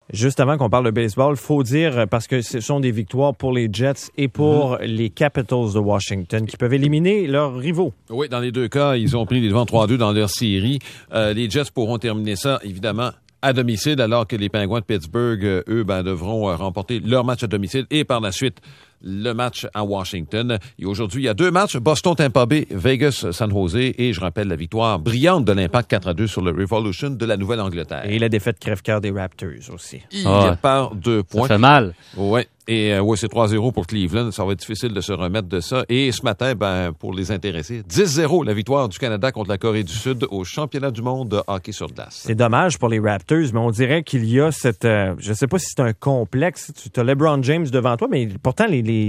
Juste avant qu'on parle de baseball, faut dire, parce que ce sont des victoires pour les Jets et pour les Capitals de Washington qui peuvent éliminer leurs rivaux. Oui, dans les deux cas, ils ont pris les devants 3-2 dans leur série. Les Jets pourront terminer ça, évidemment, à domicile, alors que les Penguins de Pittsburgh, eux, devront remporter leur match à domicile et par la suite le match à Washington. Et aujourd'hui, il y a 2 matchs, Boston-Tampa Bay, Vegas-San Jose, et je rappelle la victoire brillante de l'Impact 4-2 sur le Revolution de la Nouvelle-Angleterre. Et la défaite crève-cœur des Raptors aussi. Il y a par 2 points. Ça fait mal. Oui. Et c'est 3-0 pour Cleveland. Ça va être difficile de se remettre de ça. Et ce matin, pour les intéressés, 10-0, la victoire du Canada contre la Corée du Sud au championnat du monde de hockey sur glace. C'est dommage pour les Raptors, mais on dirait qu'il y a cette... je sais pas si c'est un complexe. Tu as LeBron James devant toi, mais pourtant,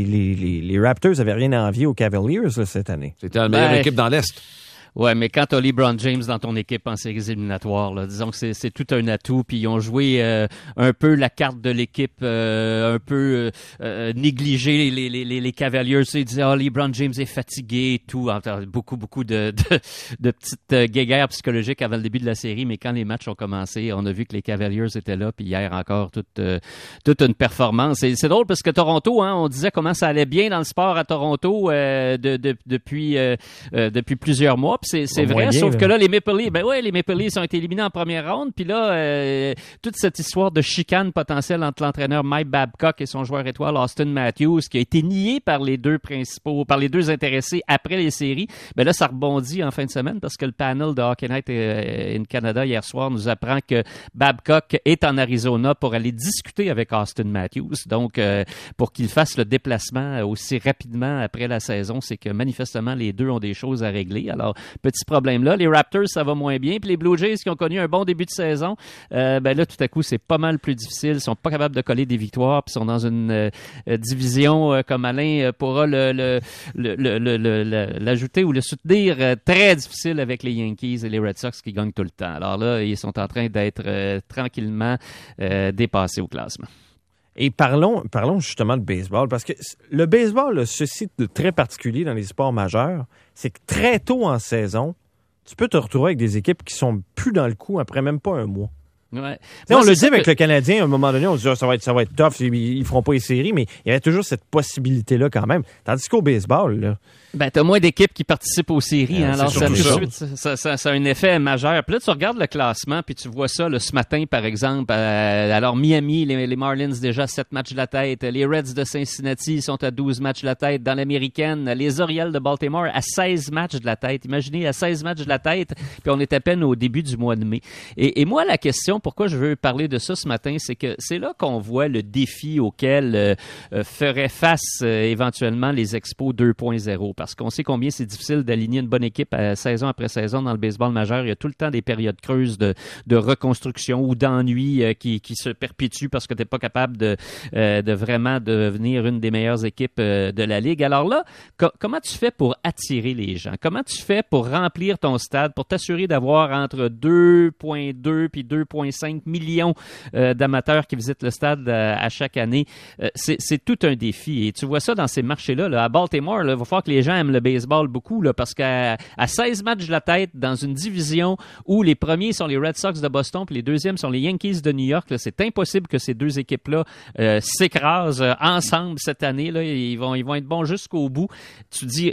les Raptors n'avaient rien à envier aux Cavaliers là, cette année. C'était la meilleure équipe dans l'Est. Ouais, mais quand t'as LeBron James dans ton équipe en séries éliminatoires, là, disons que c'est tout un atout. Puis ils ont joué un peu la carte de l'équipe, un peu négligé les Cavaliers. Ils disaient LeBron James est fatigué et tout. Beaucoup de petites guéguerres psychologiques avant le début de la série. Mais quand les matchs ont commencé, on a vu que les Cavaliers étaient là. Puis hier encore, toute une performance. C'est drôle parce que Toronto, on disait comment ça allait bien dans le sport à Toronto depuis plusieurs mois. Puis c'est vrai, bien, sauf là. que là, les Maple Leafs ont été éliminés en première ronde. Puis là, toute cette histoire de chicane potentielle entre l'entraîneur Mike Babcock et son joueur étoile Austin Matthews, qui a été nié par les deux intéressés après les séries, ben là, ça rebondit en fin de semaine parce que le panel de Hockey Night in Canada hier soir nous apprend que Babcock est en Arizona pour aller discuter avec Austin Matthews. Donc, pour qu'il fasse le déplacement aussi rapidement après la saison, c'est que manifestement, les deux ont des choses à régler. Alors, petit problème là. Les Raptors, ça va moins bien. Puis les Blue Jays qui ont connu un bon début de saison, là, tout à coup, c'est pas mal plus difficile. Ils sont pas capables de coller des victoires. Puis sont dans une division, comme Alain pourra l'ajouter ou le soutenir, très difficile avec les Yankees et les Red Sox qui gagnent tout le temps. Alors là, ils sont en train d'être tranquillement dépassés au classement. Et parlons justement de baseball, parce que le baseball a ceci de très particulier dans les sports majeurs, c'est que très tôt en saison, tu peux te retrouver avec des équipes qui sont plus dans le coup après même pas un mois. Ouais. On le dit avec le Canadien, à un moment donné, on se dit ça va être tough, ils feront pas les séries, mais il y avait toujours cette possibilité-là quand même. Tandis qu'au baseball, là... T'as moins d'équipes qui participent aux séries, alors ça a un effet majeur. Puis là, tu regardes le classement, puis tu vois ça ce matin, par exemple. Alors, Miami, les Marlins déjà 7 matchs de la tête. Les Reds de Cincinnati sont à 12 matchs de la tête. Dans l'américaine, les Orioles de Baltimore à 16 matchs de la tête. Imaginez, à 16 matchs de la tête, puis on est à peine au début du mois de mai. Et moi, la question, pourquoi je veux parler de ça ce matin, c'est que c'est là qu'on voit le défi auquel feraient face éventuellement les Expos 2.0. Parce qu'on sait combien c'est difficile d'aligner une bonne équipe saison après saison dans le baseball majeur. Il y a tout le temps des périodes creuses de reconstruction ou d'ennui qui se perpétuent parce que tu n'es pas capable de vraiment devenir une des meilleures équipes de la Ligue. Alors là, comment tu fais pour attirer les gens? Comment tu fais pour remplir ton stade, pour t'assurer d'avoir entre 2,2 puis 2,5 millions d'amateurs qui visitent le stade à chaque année? C'est tout un défi. Et tu vois ça dans ces marchés-là. À Baltimore, il va falloir que les gens aiment le baseball beaucoup, là, parce qu'à 16 matchs de la tête, dans une division où les premiers sont les Red Sox de Boston puis les deuxièmes sont les Yankees de New York, là, c'est impossible que ces deux équipes-là s'écrasent ensemble cette année. Là, ils vont être bons jusqu'au bout. Tu dis,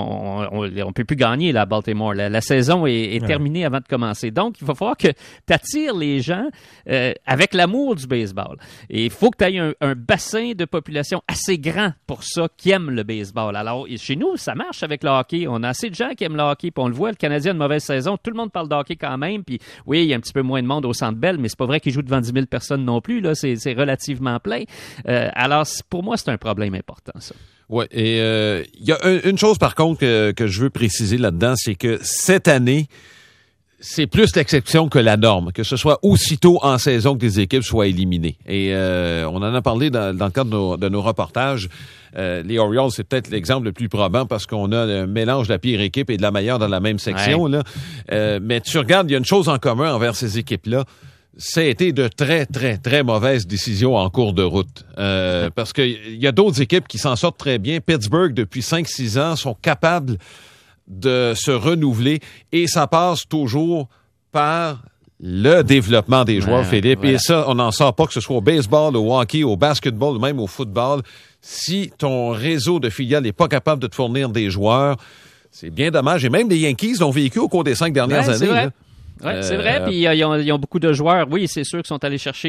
on peut plus gagner là, à Baltimore. La saison est terminée avant de commencer. Donc, il va falloir que tu attires les gens avec l'amour du baseball. Et il faut que tu aies un bassin de population assez grand pour ça, qui aime le baseball. Alors, chez nous, ça marche avec le hockey. On a assez de gens qui aiment le hockey, puis on le voit, le Canadien a une mauvaise saison. Tout le monde parle de hockey quand même, puis oui, il y a un petit peu moins de monde au Centre Bell, mais c'est pas vrai qu'ils jouent devant 10 000 personnes non plus. Là, c'est relativement plein. Alors, pour moi, c'est un problème important, ça. Oui, et il y a une chose, par contre, que je veux préciser là-dedans, c'est que cette année, c'est plus l'exception que la norme, que ce soit aussitôt en saison que les équipes soient éliminées. Et on en a parlé dans le cadre de nos reportages. Les Orioles, c'est peut-être l'exemple le plus probant parce qu'on a un mélange de la pire équipe et de la meilleure dans la même section. Ouais. Là. Mais tu regardes, il y a une chose en commun envers ces équipes-là. Ça a été de très, très, très mauvaises décisions en cours de route. Parce qu'il y a d'autres équipes qui s'en sortent très bien. Pittsburgh, depuis 5-6 ans, sont capables de se renouveler et ça passe toujours par le développement des joueurs, Philippe. Voilà. Et ça, on n'en sort pas, que ce soit au baseball, au hockey, au basketball, ou même au football. Si ton réseau de filiales n'est pas capable de te fournir des joueurs, c'est bien dommage. Et même les Yankees l'ont vécu au cours des 5 dernières années. Vrai. Là. Oui, c'est vrai. Puis ils ont beaucoup de joueurs. Oui, c'est sûr qu'ils sont allés chercher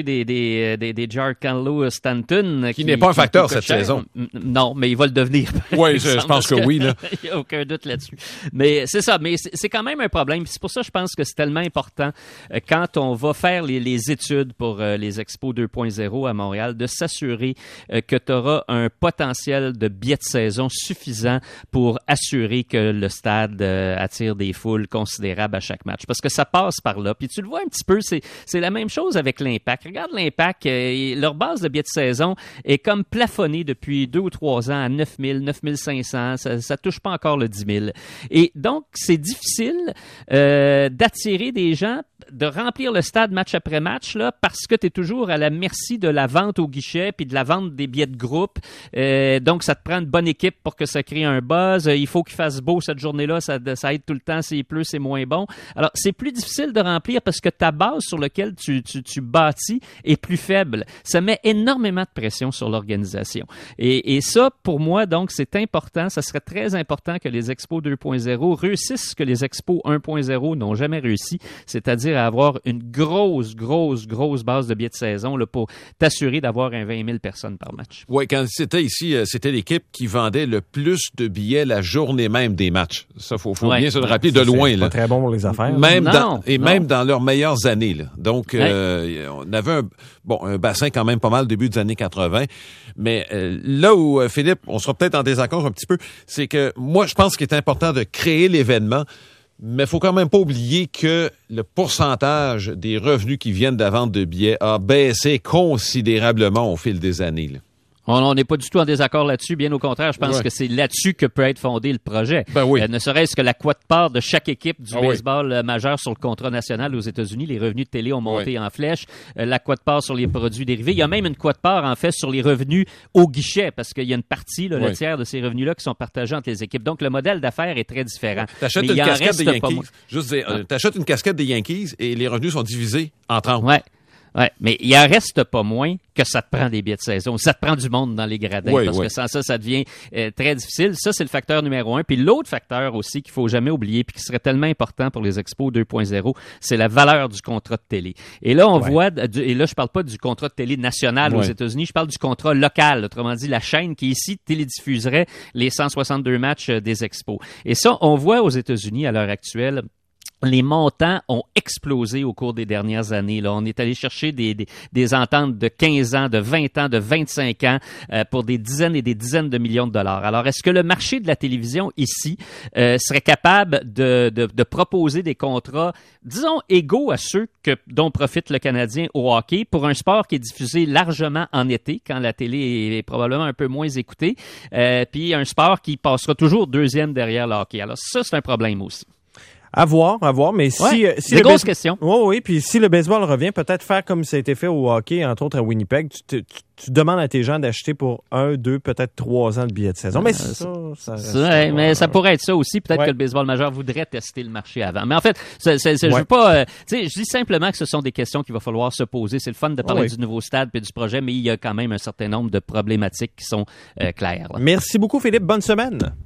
des Giancarlo Stanton. Qui n'est pas un facteur cette saison. Non, mais il va le devenir. Oui, je pense que oui. Il n'y a aucun doute là-dessus. Mais c'est ça. Mais c'est quand même un problème. C'est pour ça que je pense que c'est tellement important quand on va faire les études pour les Expos 2.0 à Montréal, de s'assurer que tu auras un potentiel de billets de saison suffisant pour assurer que le stade attire des foules considérables à chaque match. Parce que ça passe par là. Puis tu le vois un petit peu, c'est la même chose avec l'Impact. Regarde l'Impact, leur base de billets de saison est comme plafonnée depuis 2 ou 3 ans à 9 000, 9 500. Ça touche pas encore le 10 000. Et donc, c'est difficile d'attirer des gens, de remplir le stade match après match, là, parce que tu es toujours à la merci de la vente au guichet puis de la vente des billets de groupe. Donc, ça te prend une bonne équipe pour que ça crée un buzz. Il faut qu'il fasse beau cette journée-là. Ça aide tout le temps. S'il pleut, c'est moins bon. Alors, c'est plus difficile de remplir parce que ta base sur laquelle tu bâtis est plus faible. Ça met énormément de pression sur l'organisation. Et ça, pour moi, donc, c'est important. Ça serait très important que les Expos 2.0 réussissent ce que les Expos 1.0 n'ont jamais réussi, c'est-à-dire à avoir une grosse base de billets de saison là, pour t'assurer d'avoir un 20 000 personnes par match. Oui, quand c'était ici, c'était l'équipe qui vendait le plus de billets la journée même des matchs. Ça, faut bien se le rappeler de loin. C'est là. pas très bon pour les affaires. Même dans leurs meilleures années. Là. Donc, on avait un bassin quand même pas mal début des années 80. Mais là où, Philippe, on sera peut-être en désaccord un petit peu, c'est que moi, je pense qu'il est important de créer l'événement, mais il faut quand même pas oublier que le pourcentage des revenus qui viennent de la vente de billets a baissé considérablement au fil des années. Là. On n'est pas du tout en désaccord là-dessus. Bien au contraire, je pense que c'est là-dessus que peut être fondé le projet. Ben oui. Ne serait-ce que la quote-part de chaque équipe du baseball majeur sur le contrat national aux États-Unis. Les revenus de télé ont monté en flèche. La quote-part sur les produits dérivés. Il y a même une quote-part, en fait, sur les revenus au guichet, parce qu'il y a une partie, là, le tiers de ces revenus-là, qui sont partagés entre les équipes. Donc, le modèle d'affaires est très différent. T'achètes une casquette des Yankees. Juste dire, t'achètes une casquette des Yankees et les revenus sont divisés en 30. Ouais, mais il en reste pas moins que ça te prend des billets de saison. Ça te prend du monde dans les gradins. Parce que sans ça, ça devient très difficile. Ça, c'est le facteur numéro 1. Puis l'autre facteur aussi qu'il faut jamais oublier puis qui serait tellement important pour les Expos 2.0, c'est la valeur du contrat de télé. Et là, on voit, et là, je parle pas du contrat de télé national aux États-Unis, je parle du contrat local. Autrement dit, la chaîne qui ici télédiffuserait les 162 matchs des Expos. Et ça, on voit aux États-Unis à l'heure actuelle, les montants ont explosé au cours des dernières années. Là, on est allé chercher des ententes de 15 ans, de 20 ans, de 25 ans pour des dizaines et des dizaines de millions de dollars. Alors, est-ce que le marché de la télévision ici serait capable de proposer des contrats, disons, égaux à ceux dont profite le Canadien au hockey pour un sport qui est diffusé largement en été, quand la télé est probablement un peu moins écoutée, puis un sport qui passera toujours deuxième derrière le hockey. Alors, ça, c'est un problème aussi. À voir, mais si c'est une grosse question. Oui, puis si le baseball revient, peut-être faire comme ça a été fait au hockey, entre autres à Winnipeg, tu demandes à tes gens d'acheter pour 1, 2, peut-être 3 ans de billets de saison. Mais mais ça pourrait être ça aussi. Peut-être que le baseball majeur voudrait tester le marché avant. Mais en fait, je veux pas. Je dis simplement que ce sont des questions qu'il va falloir se poser. C'est le fun de parler du nouveau stade et du projet, mais il y a quand même un certain nombre de problématiques qui sont claires. Là. Merci beaucoup, Philippe. Bonne semaine.